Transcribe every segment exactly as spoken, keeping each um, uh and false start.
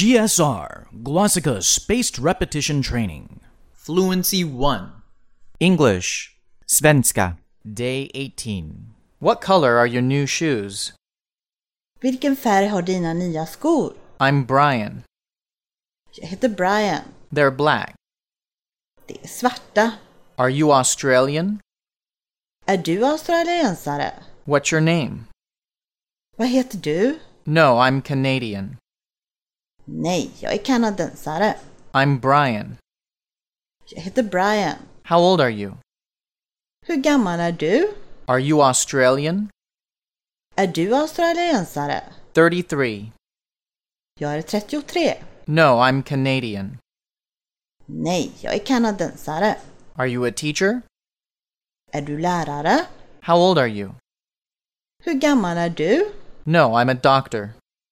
G S R, Glossika Spaced Repetition Training. Fluency one. English. Svenska. Day eighteen. What color are your new shoes? Vilken färg har dina nya skor? I'm Brian. Jag heter Brian. They're black. De är svarta. Are you Australian? Är du australiensare? What's your name? Vad heter du? No, I'm Canadian. Nej, jag är kanadensare. I'm Brian. Jag heter Brian. How old are you? Hur gammal är du? Are you Australian? Är du australiensare? thirty-three. Jag är trettiotre. No, I'm Canadian. Nej, jag är kanadensare. Are you a teacher? Är du lärare? How old are you? Hur gammal är du? No, I'm a doctor.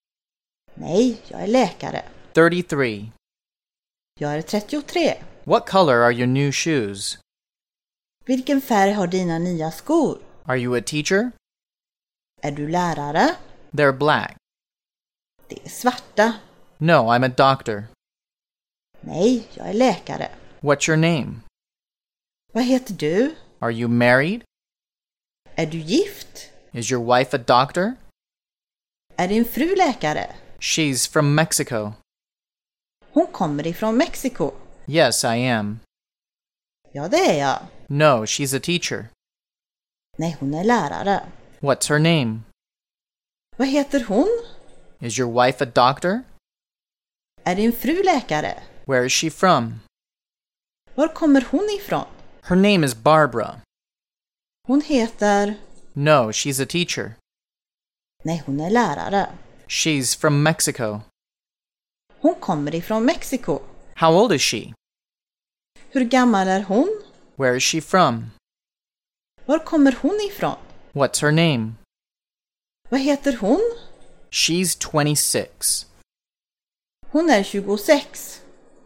Nej, jag är läkare. thirty-three. Jag är trettiotre. What color are your new shoes? Vilken färg har dina nya skor? Are you a teacher? Är du lärare? They're black. De är svarta. No, I'm a doctor. Nej, jag är läkare. What's your name? Vad heter du? Are you married? Är du gift? Is your wife a doctor? Är din fru läkare? She's from Mexico. Hon kommer ifrån Mexiko. Yes, I am. Ja, det är jag. No, she's a teacher. Nej, hon är lärare. What's her name? Vad heter hon? Is your wife a doctor? Är din fru läkare? Where is she from? Var kommer hon ifrån? Her name is Barbara. Hon heter... No, she's a teacher. Nej, hon är lärare. She's from Mexico. Hon kommer ifrån Mexiko. How old is she? Hur gammal är hon? Where is she from? Var kommer hon ifrån? What's her name? Vad heter hon? She's twenty-six. Hon är tjugosex.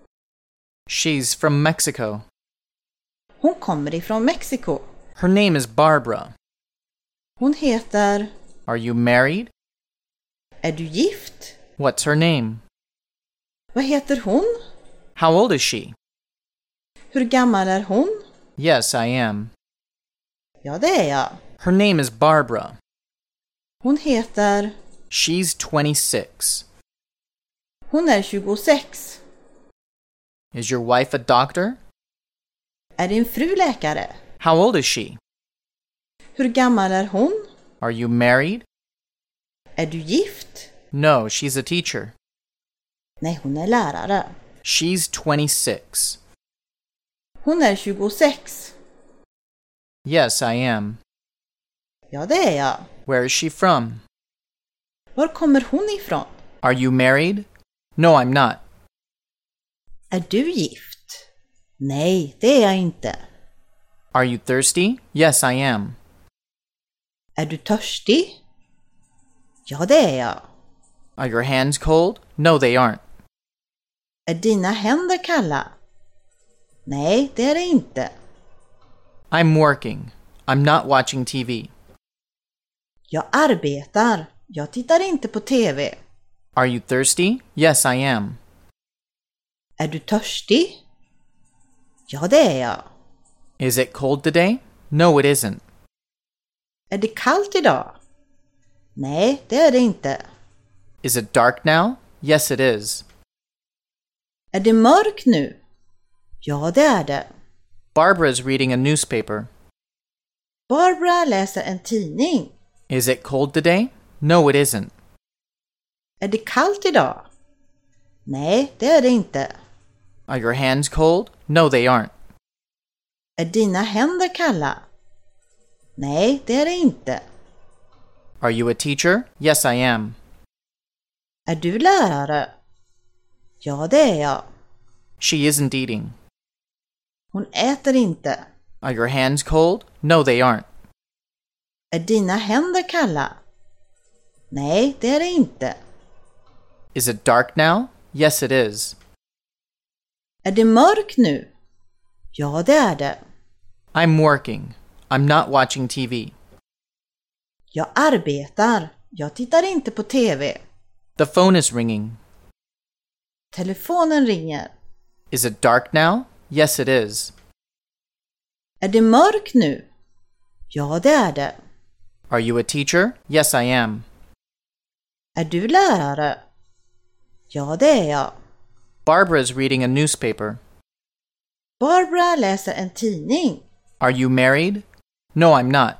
She's from Mexico. Hon kommer ifrån Mexiko. Her name is Barbara. Hon heter... Are you married? Är du gift? What's her name? Vad heter hon? How old is she? Hur gammal är hon? Yes, I am. Ja, det är jag. Her name is Barbara. Hon heter... She's twenty-six. Hon är tjugosex. Is your wife a doctor? Är din fru läkare? How old is she? Hur gammal är hon? Are you married? Är du gift? No, she's a teacher. Nej, hon är lärare. She's twenty-six. Hon är tjugosex. Yes, I am. Ja, det är jag. Where is she from? Var kommer hon ifrån? Are you married? No, I'm not. Är du gift? Nej, det är jag inte. Are you thirsty? Yes, I am. Är du törstig? Ja, det är jag. Are your hands cold? No, they aren't. Är dina händer kalla? Nej, det är det inte. I'm working. I'm not watching T V. Jag arbetar. Jag tittar inte på T V. Are you thirsty? Yes, I am. Är du törstig? Ja, det är jag. Is it cold today? No, it isn't. Är det kallt idag? Nej, det är det inte. Is it dark now? Yes, it is. Är det mörkt nu? Ja, det är det. Barbara is reading a newspaper. Barbara läser en tidning. Is it cold today? No, it isn't. Är det kallt idag? Nej, det är det inte. Are your hands cold? No, they aren't. Är dina händer kalla? Nej, det är det inte. Are you a teacher? Yes, I am. Är du lärare? Ja, det är jag. She isn't eating. Hon äter inte. Are your hands cold? No, they aren't. Är dina händer kalla? Nej, det är det inte. Is it dark now? Yes, it is. Är det mörkt nu? Ja, det är det. I'm working. I'm not watching T V. Jag arbetar. Jag tittar inte på T V. The phone is ringing. Telefonen ringer. Is it dark now? Yes, it is. Är det mörkt nu? Ja, det är det. Are you a teacher? Yes, I am. Är du lärare? Ja, det är jag. Barbara is reading a newspaper. Barbara läser en tidning. Are you married? No, I'm not.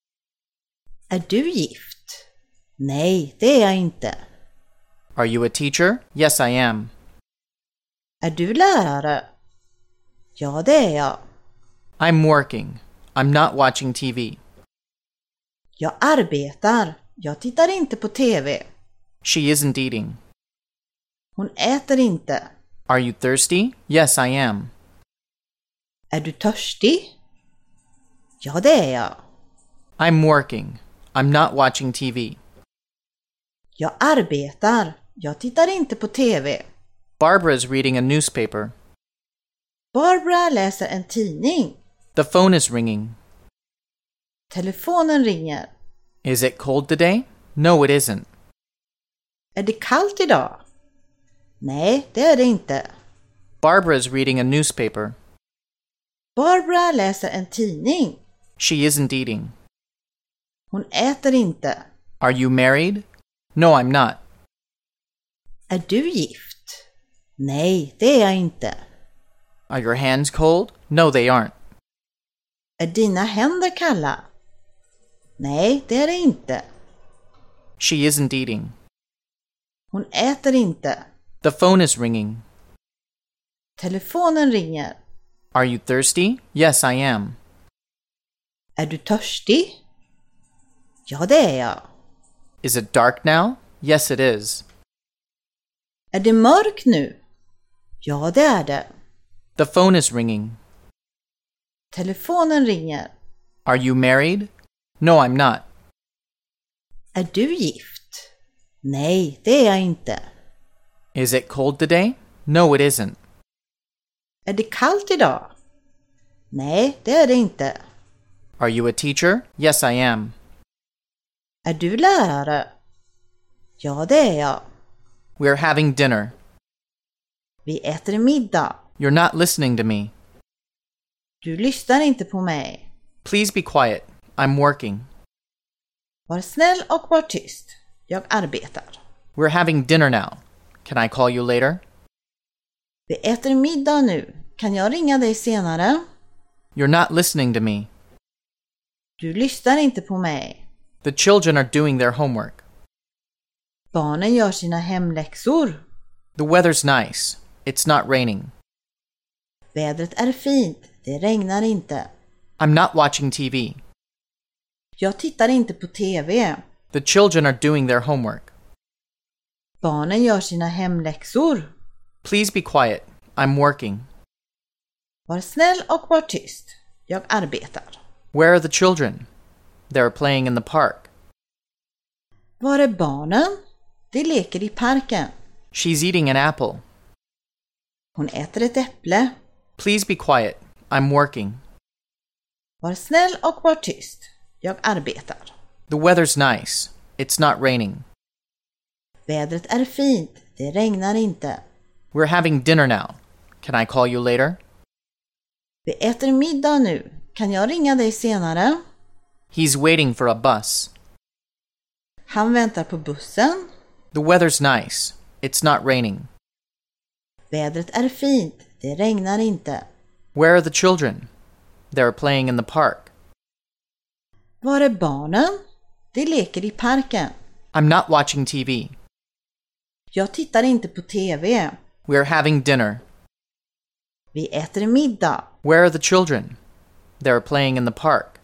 Är du gift? Nej, det är jag inte. Are you a teacher? Yes, I am. Är du lärare? Ja, det är jag. I'm working. I'm not watching T V. Jag arbetar. Jag tittar inte på T V. She isn't eating. Hon äter inte. Are you thirsty? Yes, I am. Är du törstig? Ja, det är jag. I'm working. I'm not watching T V. Jag arbetar. Jag tittar inte på T V. Barbara is reading a newspaper. Barbara läser en tidning. The phone is ringing. Telefonen ringer. Is it cold today? No, it isn't. Är det kallt idag? Nej, det är det inte. Barbara is reading a newspaper. Barbara läser en tidning. She isn't eating. Hon äter inte. Are you married? No, I'm not. Är du gift? Nej, det är jag inte. Are your hands cold? No, they aren't. Är dina händer kalla? Nej, det är det inte. She isn't eating. Hon äter inte. The phone is ringing. Telefonen ringer. Are you thirsty? Yes, I am. Är du törstig? Ja, det är jag. Is it dark now? Yes, it is. Är det mörkt nu? Ja, det är det. The phone is ringing. Telefonen ringer. Are you married? No, I'm not. Är du gift? Nej, det är jag inte. Is it cold today? No, it isn't. Är det kallt idag? Nej, det är det inte. Are you a teacher? Yes, I am. Är du lärare? Ja, det är jag. We're having dinner. Vi äter middag. You're not listening to me. Du lyssnar inte på mig. Please be quiet. I'm working. Var snäll och var tyst. Jag arbetar. We're having dinner now. Can I call you later? Vi äter middag nu. Kan jag ringa dig senare? You're not listening to me. Du lyssnar inte på mig. The children are doing their homework. Barnen gör sina hemläxor. The weather's nice. It's not raining. Vädret är fint. Det regnar inte. I'm not watching T V. Jag tittar inte på T V. The children are doing their homework. Barnen gör sina hemläxor. Please be quiet. I'm working. Var snäll och var tyst. Jag arbetar. Where are the children? They're playing in the park. Var är barnen? De leker i parken. She's eating an apple. Hon äter ett äpple. Please be quiet. I'm working. Var snäll och var tyst. Jag arbetar. The weather's nice. It's not raining. Vädret är fint. Det regnar inte. We're having dinner now. Can I call you later? Vi äter middag nu. Kan jag ringa dig senare? He's waiting for a bus. Han väntar på bussen. The weather's nice. It's not raining. Vädret är fint. Det regnar inte. Where are the children? They're playing in the park. Var är barnen? De leker i parken. I'm not watching T V. Jag tittar inte på T V. We're having dinner. Vi äter middag. Where are the children? They're playing in the park.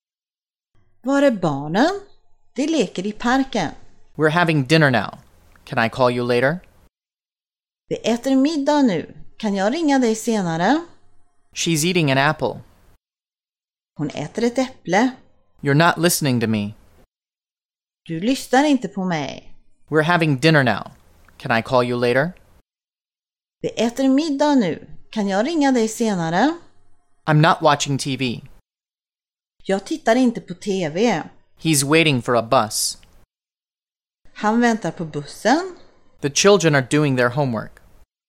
Var är barnen? De leker i parken. We're having dinner now. Can I call you later? Vi äter middag nu. Kan jag ringa dig senare? She's eating an apple. Hon äter ett äpple. You're not listening to me. Du lyssnar inte på mig. We're having dinner now. Can I call you later? Vi äter middag nu. Kan jag ringa dig senare? I'm not watching T V. Jag tittar inte på T V. He's waiting for a bus. Han väntar på bussen. The children are doing their homework.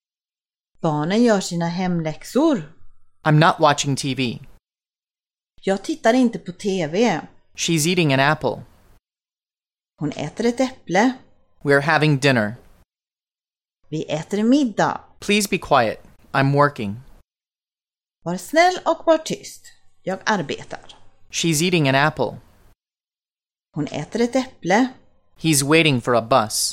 Barnen gör sina hemläxor. I'm not watching T V. Jag tittar inte på T V. She's eating an apple. Hon äter ett äpple. We're having dinner. Vi äter middag. Please be quiet. I'm working. Var snäll och var tyst. Jag arbetar. She's eating an apple. Hon äter ett äpple. He's waiting for a bus.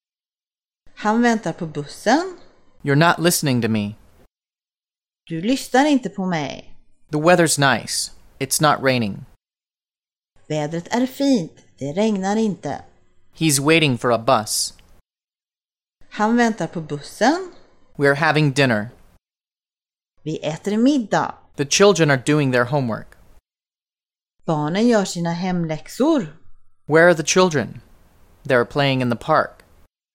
Han väntar på bussen. You're not listening to me. Du lyssnar inte på mig. The weather's nice. It's not raining. Vädret är fint. Det regnar inte. He's waiting for a bus. Han väntar på bussen. We're having dinner. Vi äter middag. The children are doing their homework. Barnen gör sina hemläxor. Where are the children? They're playing in the park.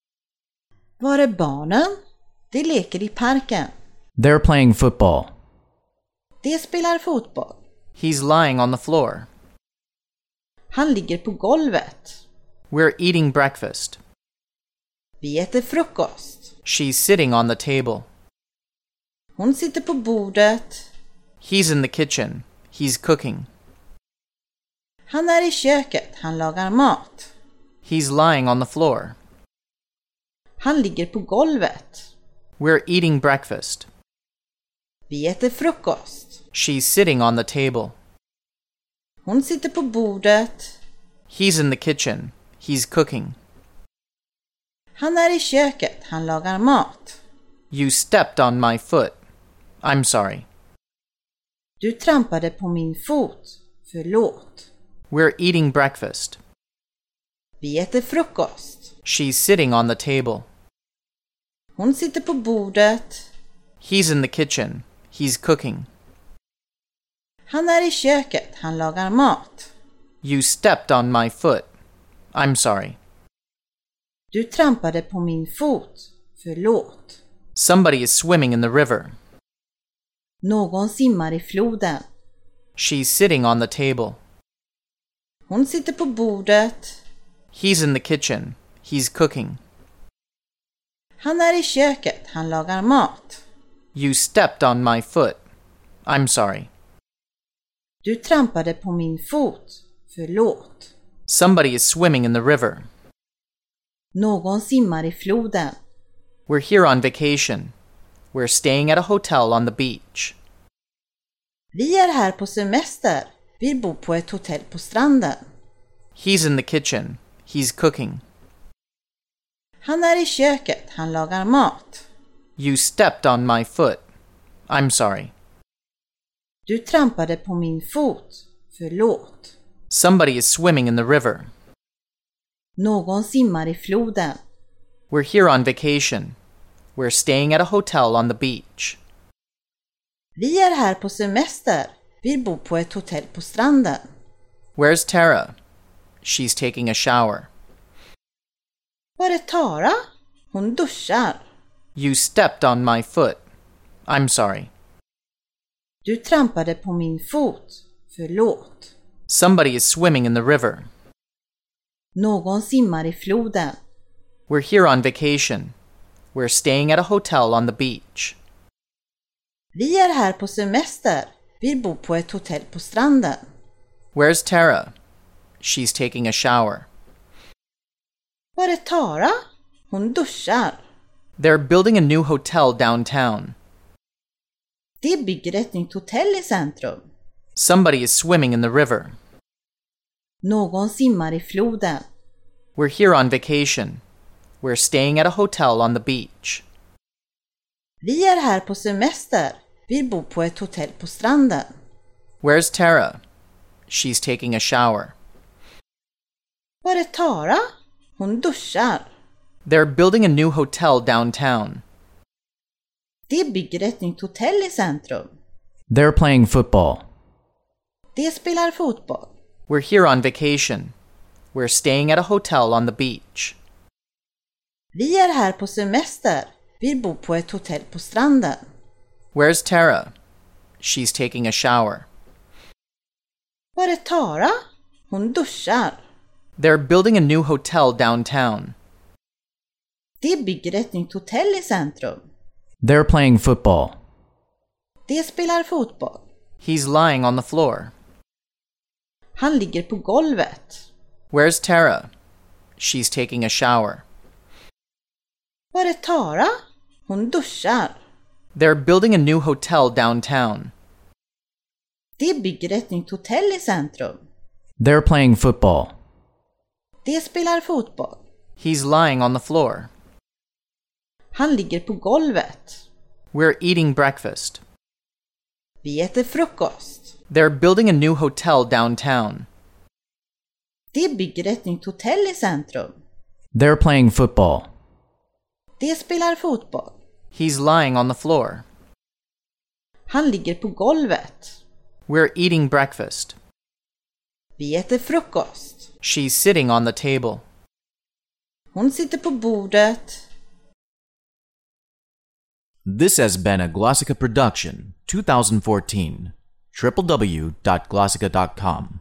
Var är barnen? De leker i parken. They're playing football. De spelar fotboll. He's lying on the floor. Han ligger på golvet. We're eating breakfast. Vi äter frukost. She's sitting on the table. Hon sitter på bordet. He's in the kitchen. He's cooking. Han är i köket. Han lagar mat. He's lying on the floor. Han ligger på golvet. We're eating breakfast. Vi äter frukost. She's sitting on the table. Hon sitter på bordet. He's in the kitchen. He's cooking. Han är i köket. Han lagar mat. You stepped on my foot. I'm sorry. Du trampade på min fot. Förlåt. We're eating breakfast. Vi äter frukost. She's sitting on the table. Hon sitter på bordet. He's in the kitchen. He's cooking. Han är i köket. Han lagar mat. You stepped on my foot. I'm sorry. Du trampade på min fot. Förlåt. Somebody is swimming in the river. Någon simmar i floden. She's sitting on the table. Hon sitter på bordet. He's in the kitchen. He's cooking. Han är i köket. Han lagar mat. You stepped on my foot. I'm sorry. Du trampade på min fot. Förlåt. Somebody is swimming in the river. Någon simmar i floden. We're here on vacation. We're staying at a hotel on the beach. Vi är här på semester. Vi bor på ett hotell på stranden. He's in the kitchen. He's cooking. Han är i köket. Han lagar mat. You stepped on my foot. I'm sorry. Du trampade på min fot. Förlåt. Somebody is swimming in the river. Någon simmar i floden. We're here on vacation. We're staying at a hotel on the beach. Vi är här på semester. Vi bor på ett hotell på stranden. Where's Tara? She's taking a shower. Var är Tara? Hon duschar. You stepped on my foot. I'm sorry. Du trampade på min fot. Förlåt. Somebody is swimming in the river. Någon simmar i floden. We're here on vacation. We're staying at a hotel on the beach. Vi är här på semester. Vi bor på ett hotell på stranden. Where's Tara? She's taking a shower. Var är Tara? Hon duschar. They're building a new hotel downtown. De bygger ett nytt hotell i centrum. Somebody is swimming in the river. Någon simmar i floden. We're here on vacation. We're staying at a hotel on the beach. Vi är här på semester. Vi bor på ett hotell på stranden. Where's Tara? She's taking a shower. Var är Tara? Hon duschar. They're building a new hotel downtown. De bygger ett nytt hotell i centrum. They're playing football. De spelar fotboll. We're here on vacation. We're staying at a hotel on the beach. Vi är här på semester. Vi bor på ett hotell på stranden. Where's Tara? She's taking a shower. Var är Tara? Hon duschar. They're building a new hotel downtown. De bygger ett nytt hotell i centrum. They're playing football. De spelar fotboll. He's lying on the floor. Han ligger på golvet. Where's Tara? She's taking a shower. Var är Tara? Hon duschar. They're building a new hotel downtown. De bygger ett nytt hotell i centrum. They're playing football. De spelar fotboll. He's lying on the floor. Han ligger på golvet. We're eating breakfast. Vi äter frukost. They're building a new hotel downtown. De bygger ett nytt hotell i centrum. They're playing football. De spelar fotboll. He's lying on the floor. Han ligger på golvet. We're eating breakfast. Vi äter frukost. She's sitting on the table. Hon sitter på bordet. This has been a Glossica production, twenty fourteen. w w w dot glossica dot com